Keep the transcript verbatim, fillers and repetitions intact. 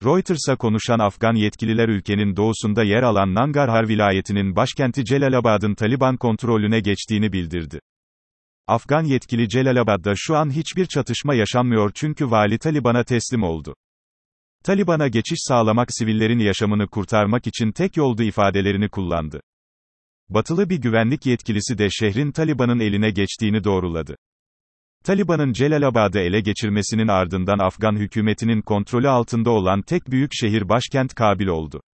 Reuters'a konuşan Afgan yetkililer ülkenin doğusunda yer alan Nangarhar vilayetinin başkenti Celalabad'ın Taliban kontrolüne geçtiğini bildirdi. Afgan yetkili Celalabad'da şu an hiçbir çatışma yaşanmıyor çünkü vali Taliban'a teslim oldu. Taliban'a geçiş sağlamak sivillerin yaşamını kurtarmak için tek yoldu ifadelerini kullandı. Batılı bir güvenlik yetkilisi de şehrin Taliban'ın eline geçtiğini doğruladı. Taliban'ın Celalabad'ı ele geçirmesinin ardından Afgan hükümetinin kontrolü altında olan tek büyük şehir başkent Kabil oldu.